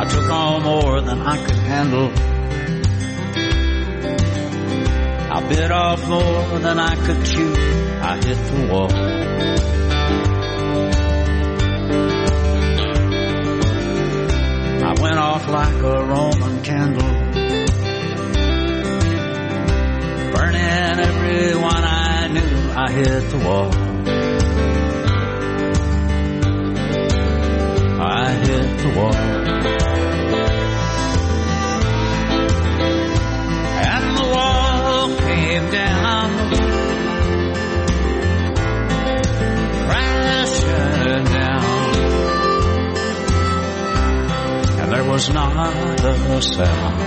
I took on more than I could handle. I bit off more than I could chew. I hit the wall. I went off like a Roman candle, burning everyone I knew. I hit the wall. I hit the wall. And the wall came down, crashing down, and there was not a sound.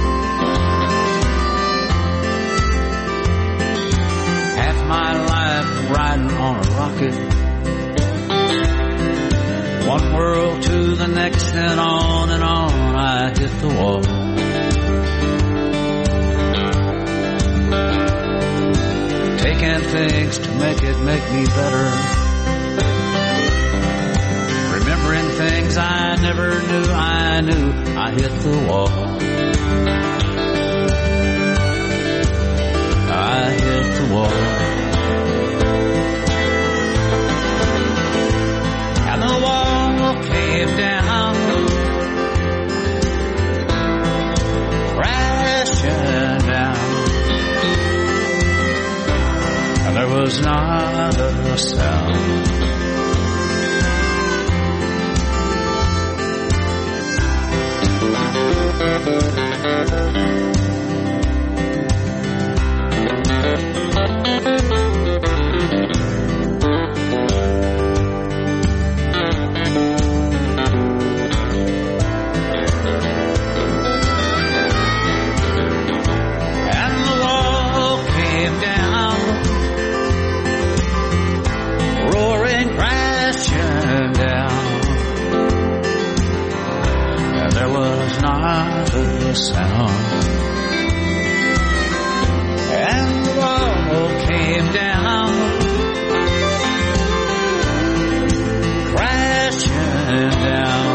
Half my life riding on a rocket, one world to the next, and on I hit the wall. Taking things to make me better, remembering things I never knew. I hit the wall. I hit the wall. And the wall came down, crashing down, and there was not a sound. Sound. And the wall came down, crashing down,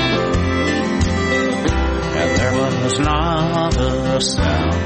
and there was not a sound.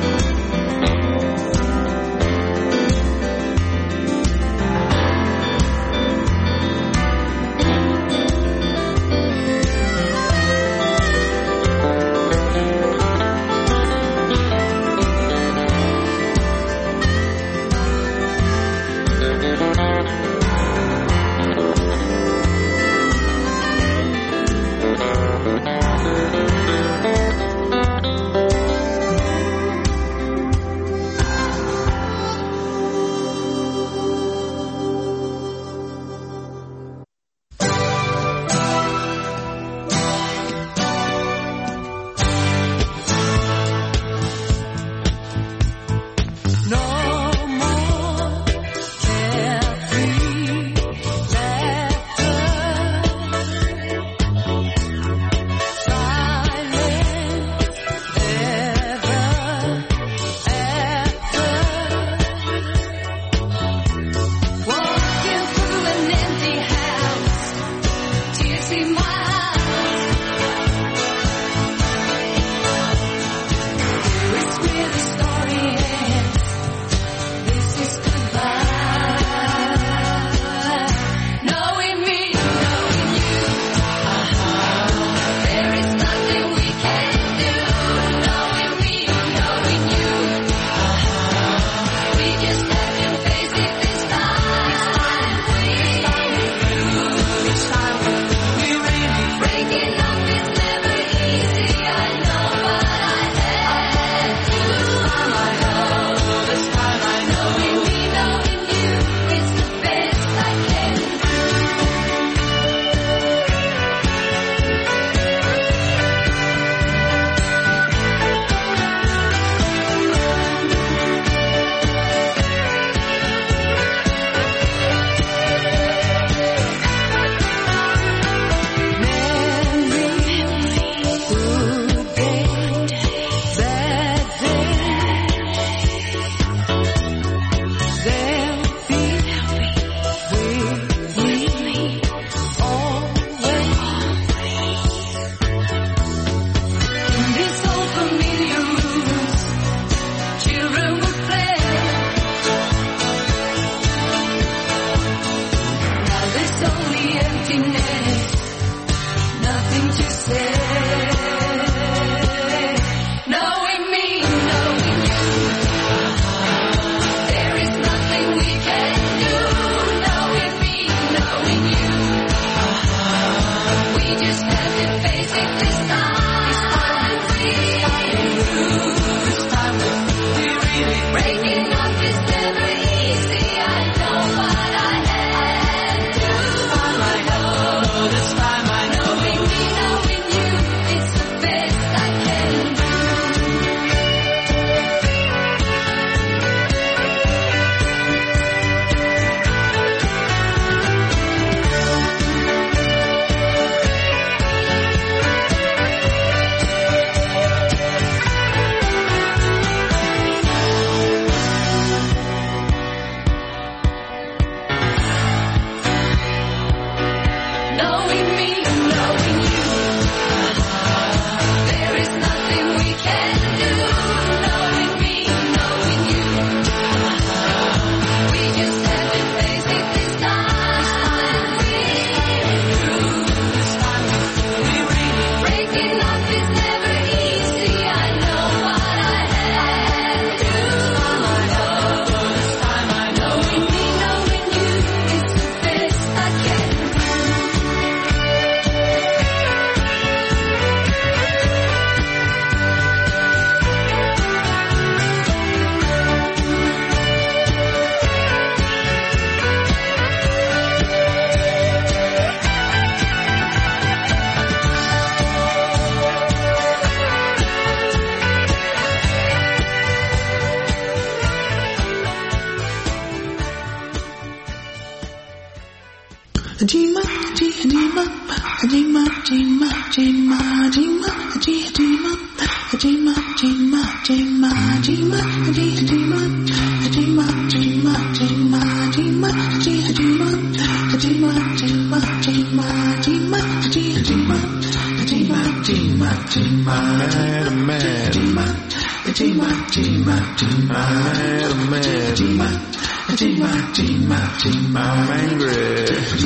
I'm angry.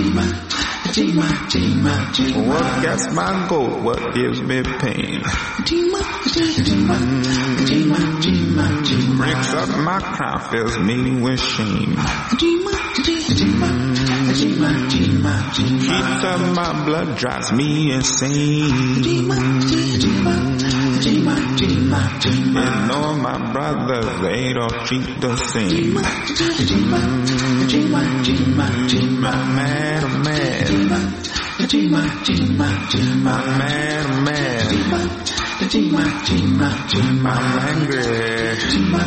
What gets my goat? What gives me pain? Breaks up my crown, fills me with shame. Heats up my blood, drives me insane. Ignore my brothers, they don't treat the same. I'm mad, I'm mad. I'm mad, I'm mad. I'm angry.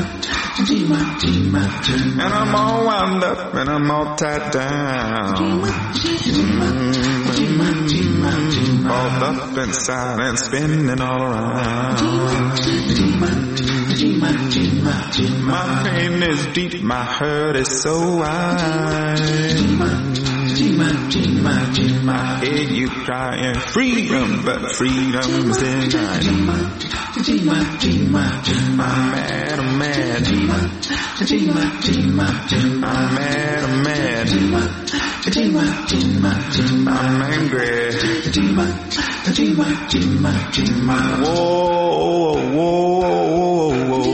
And I'm all wound up and I'm all tied down. Balled up inside and spinning all around. My pain is deep, my hurt is so wide. I hear you crying freedom, but freedom's denied. I'm mad, I'm mad. I'm mad, I'm mad. I'm angry. Whoa, whoa, whoa, whoa.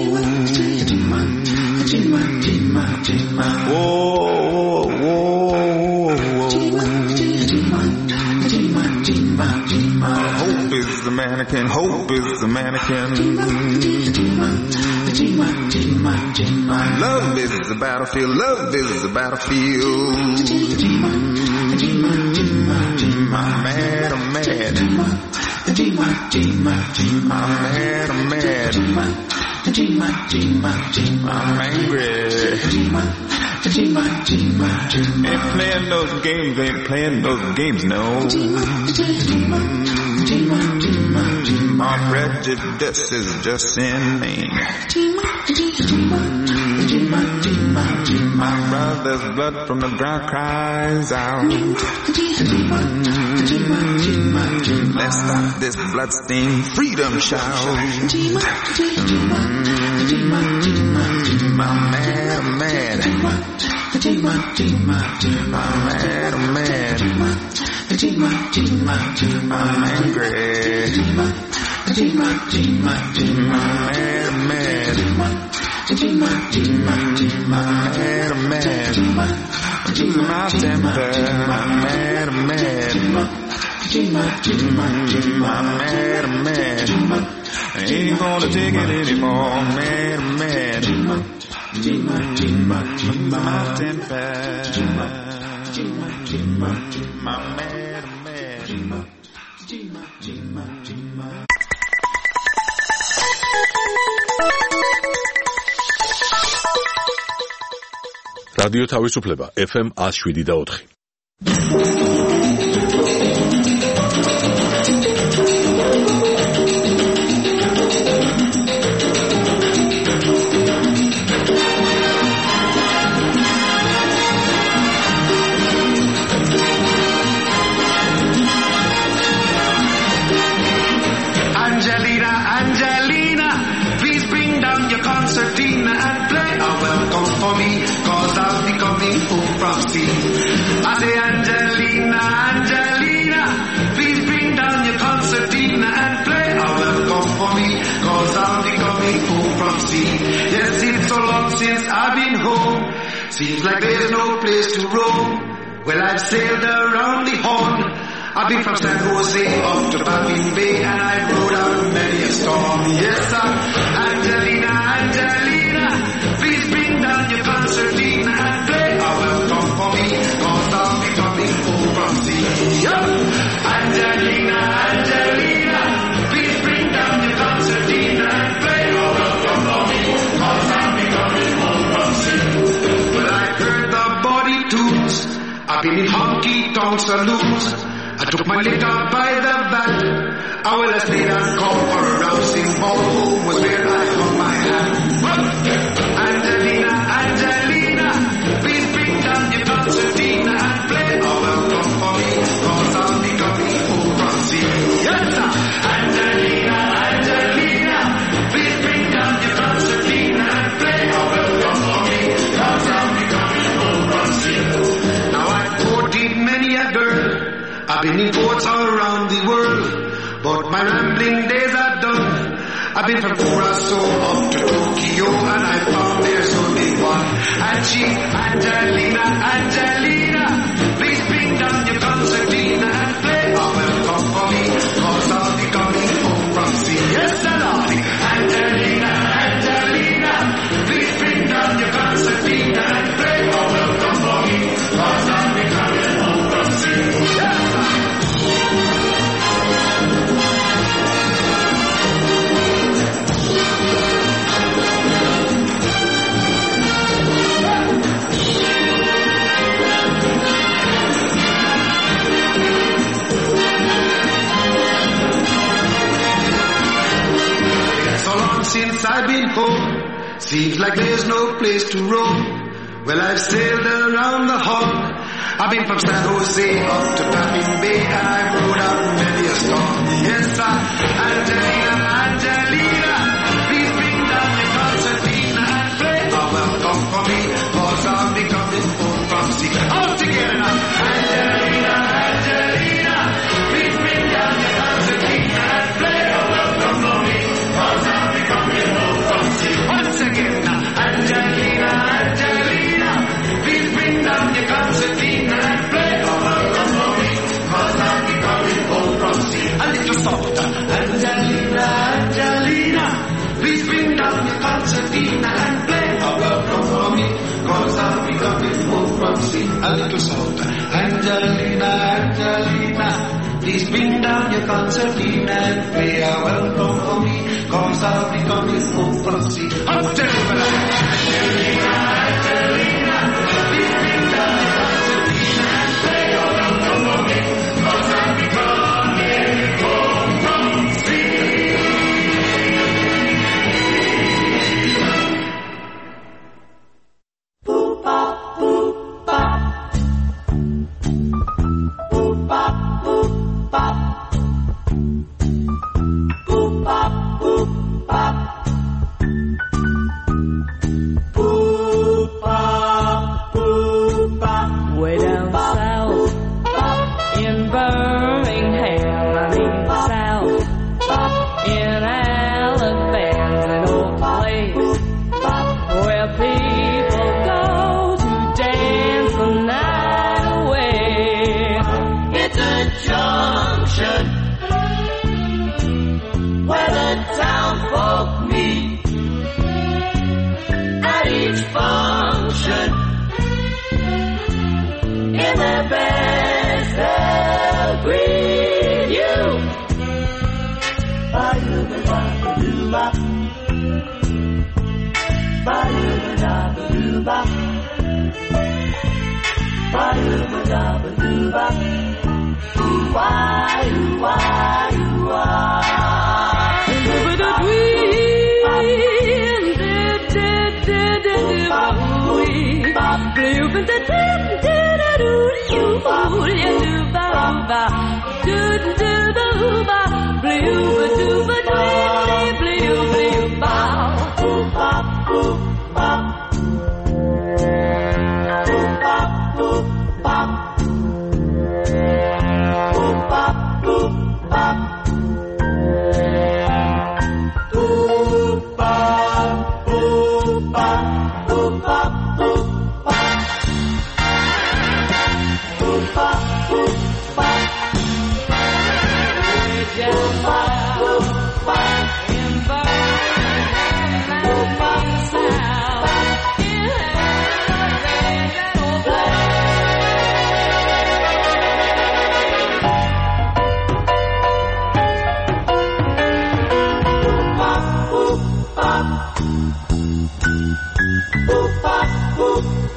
Hope is the mannequin, hope is the mannequin. Love is the battlefield, love is the battlefield. I'm mad, I'm mad. I'm mad, I'm mad. I'm angry. Ain't playing those games, ain't playing those games, no. My prejudice is just inane. My brother's blood from the ground cries out. Let's stop this bloodstained freedom shout. I'm mad, I'm mad. I'm mad, I'm mad. I'm angry. I'm mad, I'm mad. I'm mad, I'm mad. I'm losing my temper. I'm mad, I'm mad. I'm mad, I'm mad. I ain't gonna take it anymore. I'm mad, I'm mad. I'm losing my temper. I'm mad, I'm mad. რადიო თავისუფლება FM 107.4. Angelina, Angelina, please bring down your concertina and play a welcome for me, cause I'll be coming home from sea. since I've been home. Seems like there's no place to roam. Well, I've sailed around the Horn. I've been from San Jose up to Baffin Bay, and I've rode out many a storm. Yes, sir. Angelina, Angelina, please bring down your concertina and play a welcome for me, cause I'll be coming home from sea. Yup. Angelina, Angelina, please bring down your concertina and play a welcome for me, cause I'll be coming home from sea. Well, I've heard the body tunes. I've been in honky-tonk saloons. I took my liquor by the vat. I will stayed and called for a rousing ball. Home was where I hung my hat. Angelina, Angelina, please bring down your concertina and play a welcome for me, cause I'll be coming home from sea. Yes, sir. Angelina, Angelina, please bring down your concertina and play a welcome for me, cause I'll be coming home from sea. Now I've courted many a girl. I've been in ports all around the world, but my rambling days are done. I've been from Curacao up to Tokyo, and I found there's only one. And she, Angelina, Angelina, please bring down your concertina and play a welcome for me, cause I'll be coming home from sea. Yes, sir, Lordy. Angelina, Angelina, please bring down your concertina and play a welcome for me, cause I'll be coming home from sea. Yes, sir. Since I've been home, seems like there's no place to roam. Well, I've sailed around the Horn. I've been from San Jose up to Baffin Bay, and I've rode out many a storm. Yes, sir. Angelina, Angelina, please bring down your concertina and play a welcome for me, cause I'll be coming home from sea. All together now. Angelina, Angelina, please bring down your concertina and play a welcome for me, cause I'll be coming home from sea. Once again now. Angelina, Angelina, please bring down your concertina and play a welcome for me, cause I'll be coming home from sea. A little softer. Angelina, Angelina, please bring down your concertina and play a welcome for me, cause I'll be coming home from sea. A little softer. Angelina, Angelina, please bring down your concertina and play a welcome for me, cause I'll be coming home from sea. Angelina, Angelina, please bring down your concertina and play a welcome for me, cause I'll be coming home from sea. Boop, bop, boop, bop. Boop, bop, boop, bop. Boop, bop, boop, bop. Boop, bop, boop, bop. Way down south, in Birmingham, I mean south, in Alabama, an old place where people go to dance the night away. It's a junction where the town folk meet at each function in their best they'll greet you. Ba-doo-ba-da-ba-doo-ba. Ba-doo-ba-da-ba-doo-ba. Ba-doo-ba-da-ba-doo-ba. Ooh-wah, ooh-wah, ooh-wah. Boop,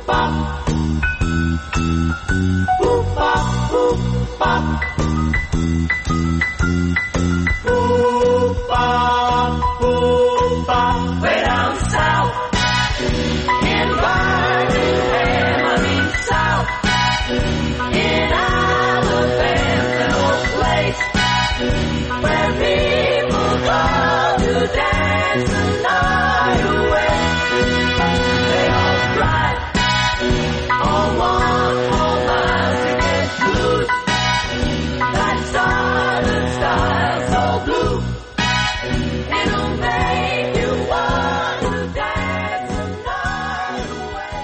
Way down south in Birmingham, I mean south in Alabama, an old place where people go to dance the night away. They all drive all 1 miles to get blues. That southern style so blue. It'll make you want to dance the night away.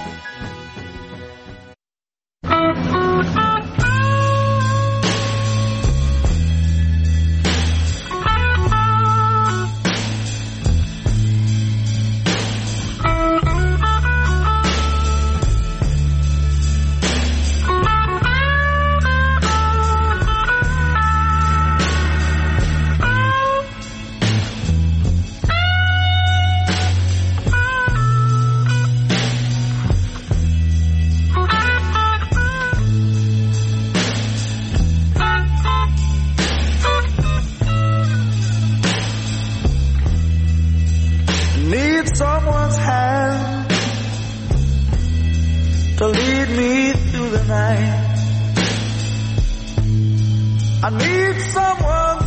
Need someone's hand to lead me through the night. I need someone's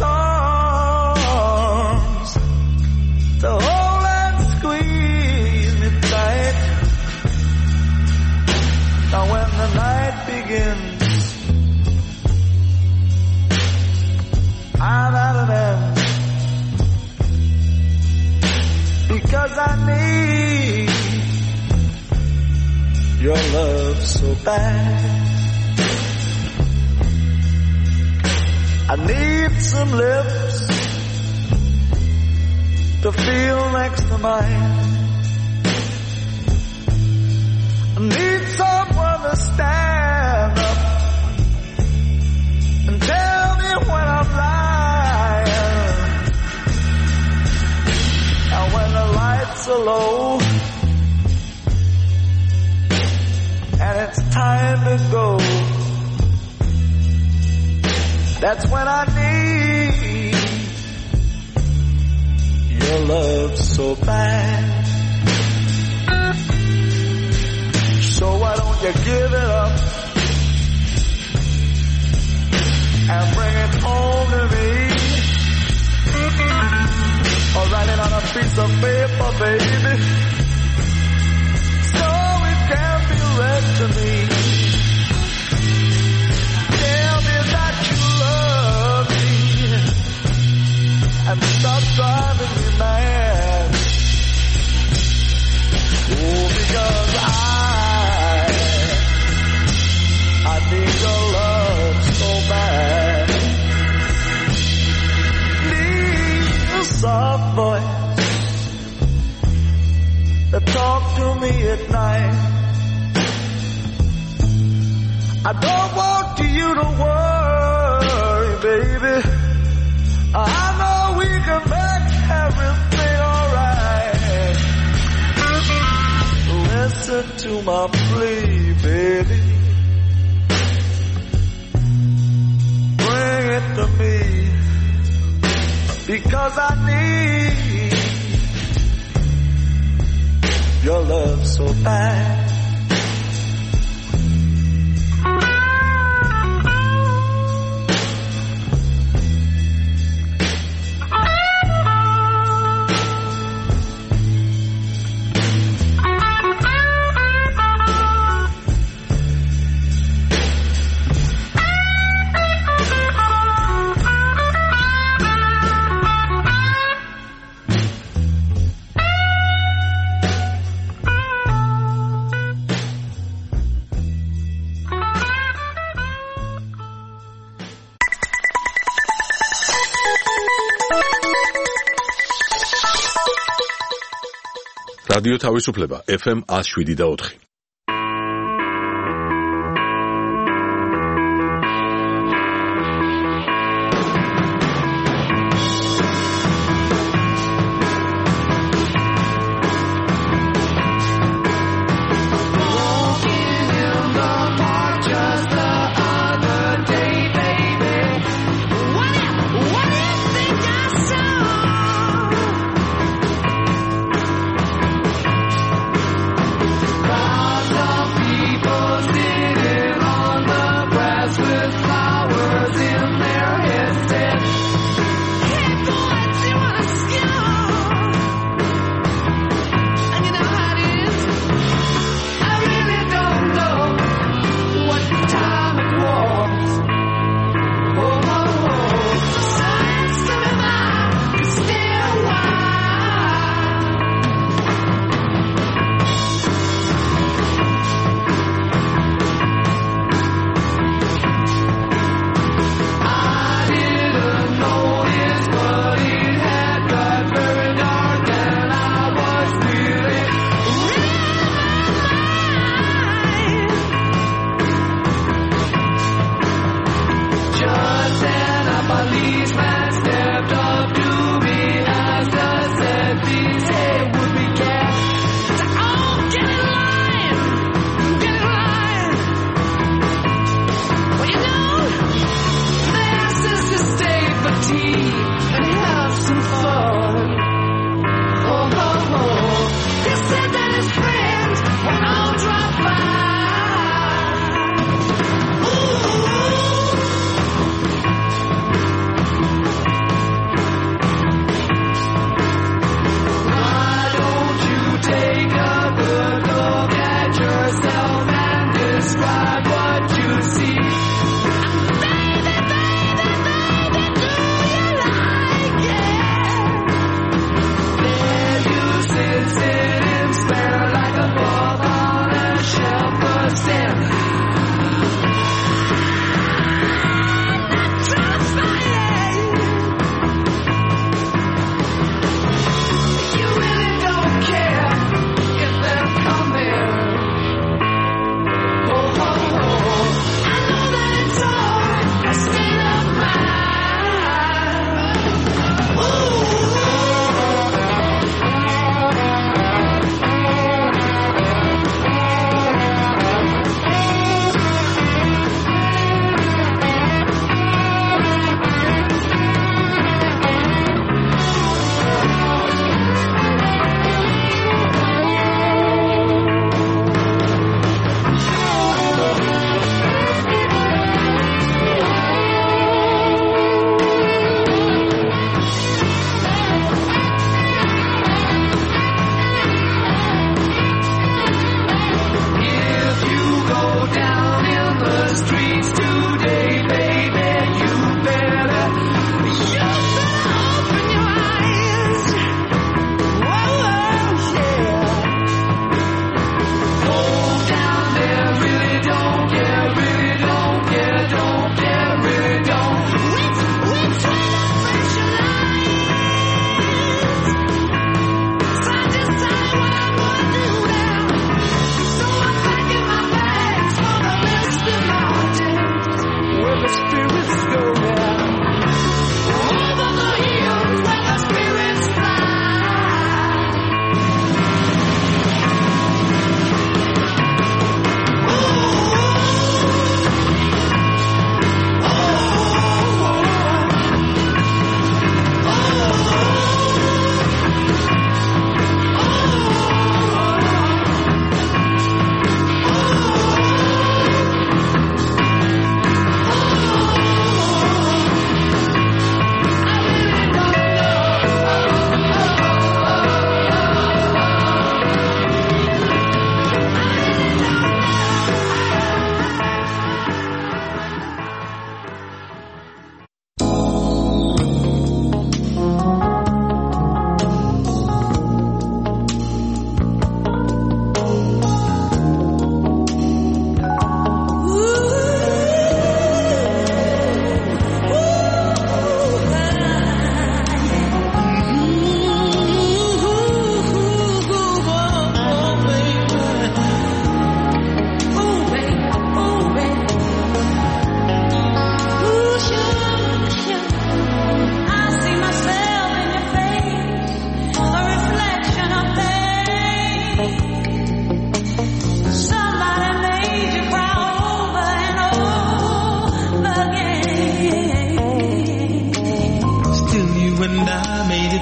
arms to hold and squeeze me tight. Now when the night begins, I'm at an end. Because I need your love so bad. I need some lips to feel next to mine. I need someone to stand up and tell me when I'm lying. And when the lights are low and it's time to go, that's when I need your love so bad. So why don't you give it up and bring it home to me? Or write it on a piece of paper, baby, so it can be read to me. Tell me that you love me and stop driving me mad. Oh, because I need your love so bad. Soft voice that talk to me at night. I don't want you to worry, baby. I know we can make everything alright. Listen to my plea, baby. Bring it to me. Because I need your love so bad. რადიო თავისუფლება FM 107.4. Walking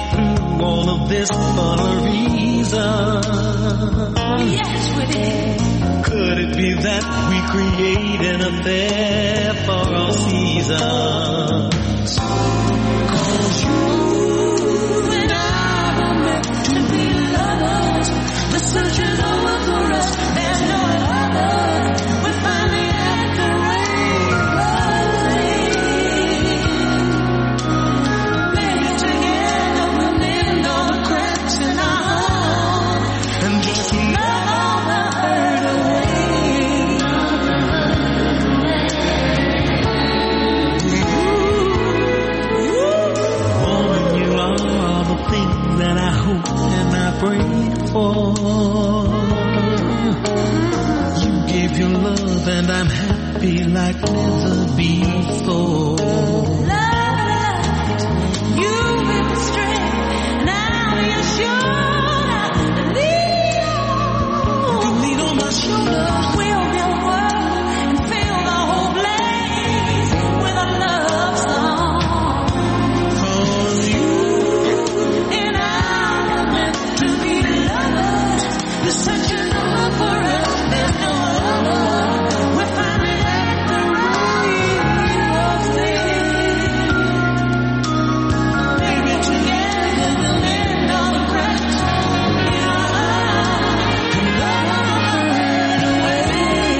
through all of this for a reason. Yes, we did. Could it be that we created a affair for all seasons? 'Cause you and I were meant to be lovers. The search is over for us. There's no other. We're finally at the rainbow's end. Maybe together we'll mend all the cracks in our heart and just love all the hurt away. Woman, you are all the things that I hope and I pray for. You gave your love and I'm happy like never before. Love, you give me strength, and I'll be assured I lean on. You lean on my shoulder. We'll build a world and fill the whole place with a love song. 'Cause you And I were meant to be lovers. The search is over for us. There's no other. We're finally at the rainbow's end. Maybe together we'll mend all the cracks in our heart and love all the hurt away.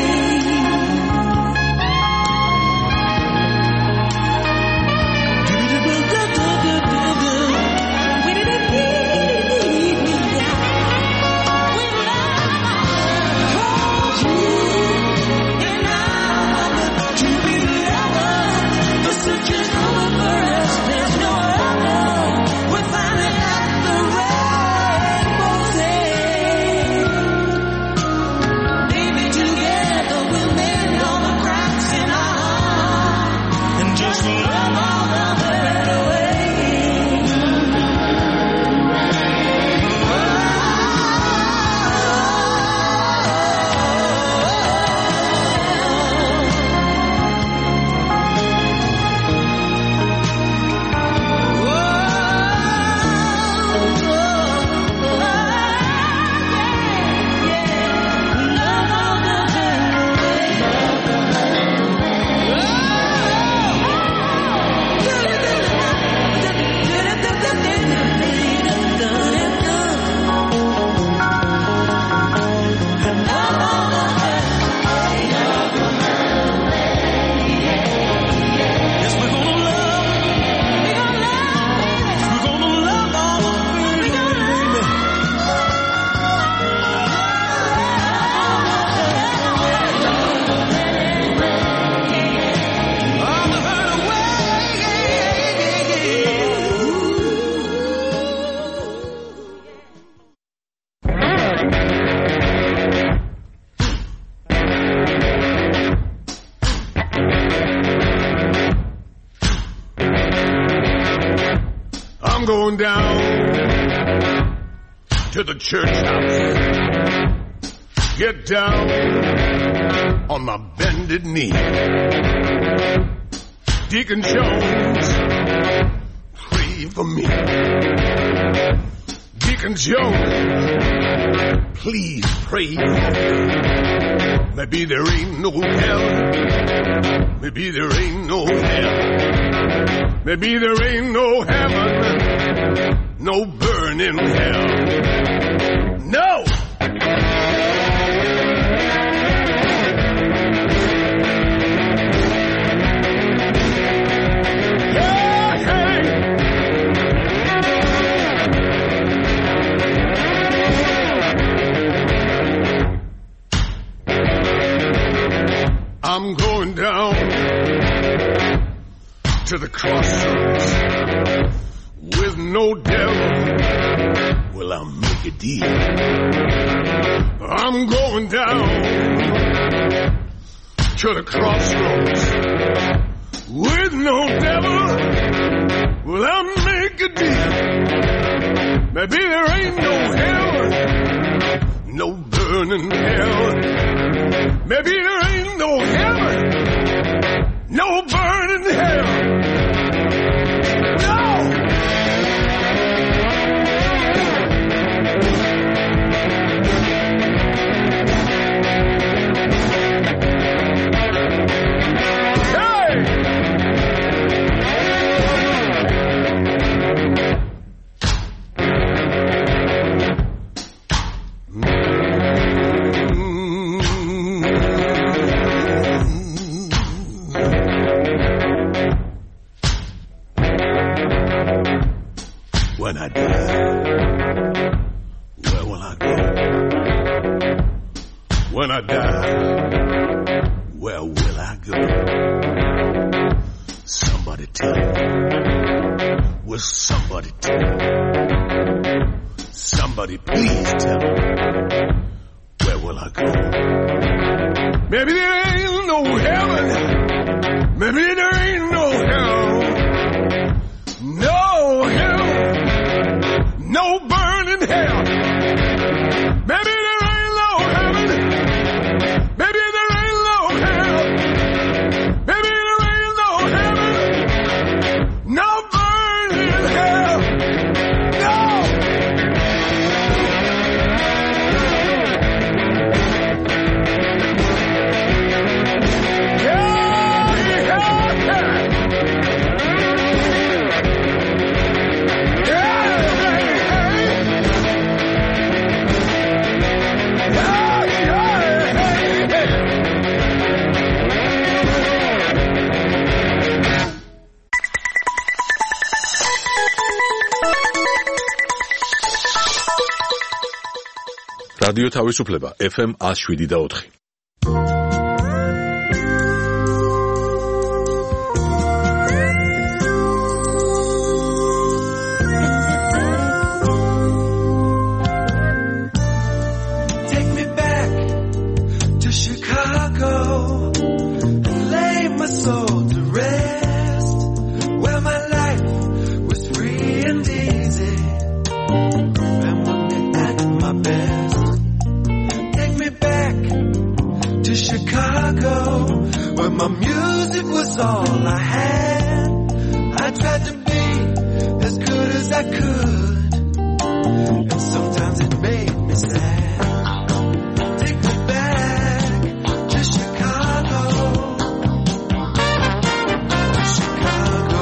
and just love all the hurt away. Yes, we're gonna love. We're gonna love all the hurt, baby. All the hurt I'm going down to the church house. Get down on my bended knee. Deacon Jones, pray for me. Deacon Jones, please pray for me. Maybe there ain't no hell. Maybe there ain't no hell. Maybe there ain't no heaven, no burning hell. No! Yeah, hey! I'm going down to the crossroads with no devil. Well, I'll make a deal. I'm going down to the crossroads with no devil. Well, I'll make a deal. Maybe there ain't no hell, no burning hell. Maybe there ain't no heaven, no burning hell. No! Where will I go? When I die, where will I go? Somebody tell me. Will somebody tell me? Somebody please tell me. Where will I go? Maybe there ain't no heaven. Maybe there ain't no hell. No hell. No burning hell. Maybe there ain't no heaven. Maybe there ain't no hell. Maybe there ain't no heaven. No burning hell. No. რადიო თავისუფლება FM 107.4. Take me back to Chicago and lay my soul to rest, where my life was free and easy. Remember me at my best. Chicago, where my music was all I had. I tried to be as good as I could, and sometimes it made me sad. Take me back to Chicago, Chicago.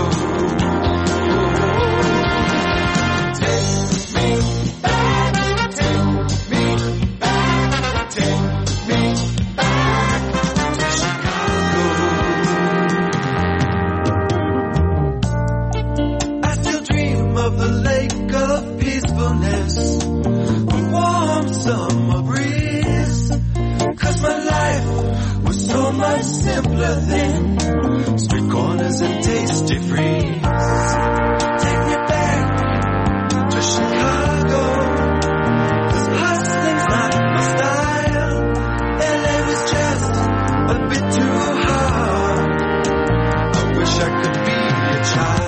Take me back, take me back, take me back. Of the lake of peacefulness, a warm summer breeze, 'cause my life was so much simpler then, street corners and tasty freeze. Take me back to Chicago, 'cause hustling's not my style. LA was just a bit too hard. I wish I could be a child.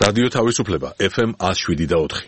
რადიო თავისუფლება FM 107.4.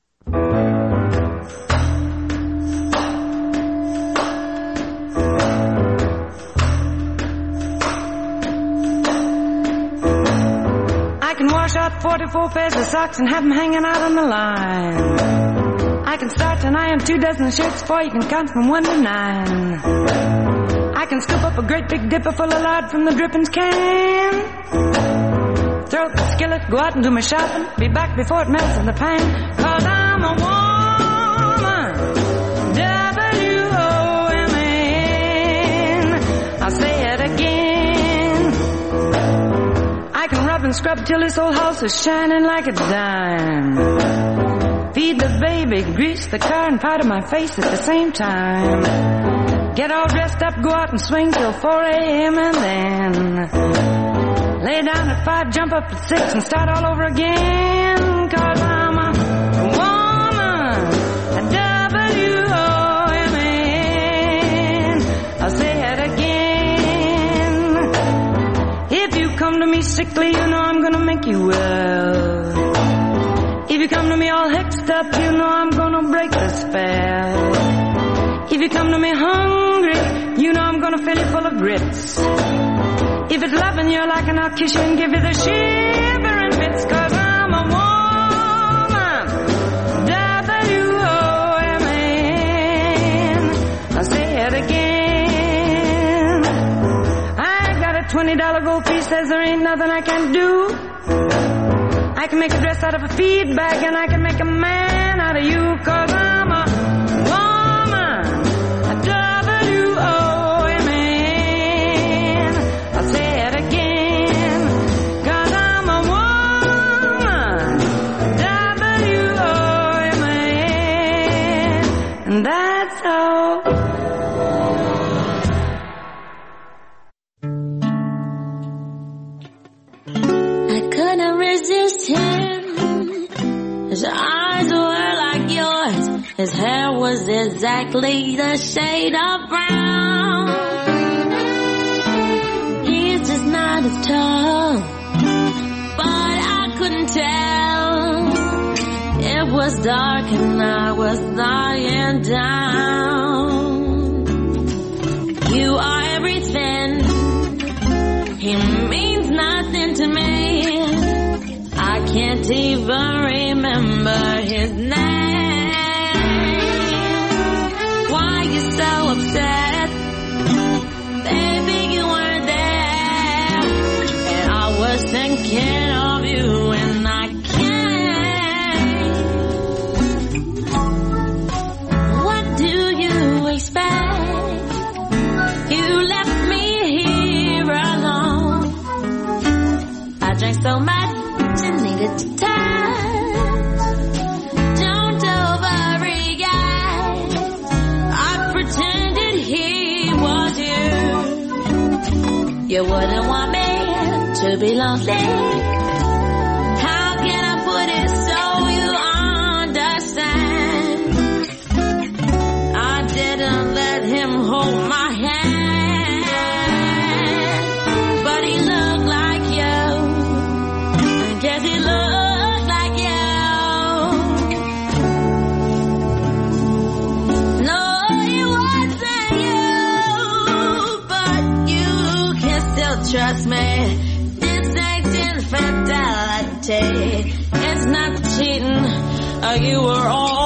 I can wash out 44 pairs of socks and have them hanging out on the line. I can start an iron 2 dozen shirts before you can count from 1 to 9. I can scoop up a great big dipper full of lard from the drippings can. Throw out the skillet, go out and do my shopping, be back before it melts in the pan. 'Cause I'm a woman, W-O-M-A-N. I'll say it again. I can rub and scrub till this whole house is shining like a dime. Feed the baby, grease the car, and powder my face at the same time. Get all dressed up, go out and swing till 4 a.m. and then lay down at 5, jump up at 6 and start all over again. 'Cause I'm a woman, a W-O-M-A-N. I'll say it again. If you come to me sickly, you know I'm gonna make you well. If you come to me all hexed up, you know I'm gonna break the spell. If you come to me hungry, you know I'm gonna fill you full of grits. If it's loving you like, and I'll kiss you and give you the shivering bits. 'Cause I'm a woman, W-O-M-A-N. I'll say it again. I got a $20 gold piece, says there ain't nothing I can't do. I can make a dress out of a feed bag, and I can make a man out of you. 'Cause I'm a woman, a W-O-M-A-N. I'll say it again. 'Cause I'm a woman, W-O-M-A-N. And that's all. I couldn't resist him. His eyes were like yours. His hair was exactly the shade of brown. He's just not as tall, but I couldn't tell. It was dark and I was lying down. You are everything. He means nothing to me. I can't even remember his name. Why you so upset? Baby, you weren't there. And I was thinking of you and I can't. What do you expect? You left me here alone. I drank so much and needed to touch. Don't overreact. I pretended he was you. You wouldn't want me to be lonely. How can I put it so you understand? I didn't let him hold my hand, but he looked like you. I guess he looked like you. No, it wasn't you, but you can still trust me. This ain't infidelity. It's not cheating. You were all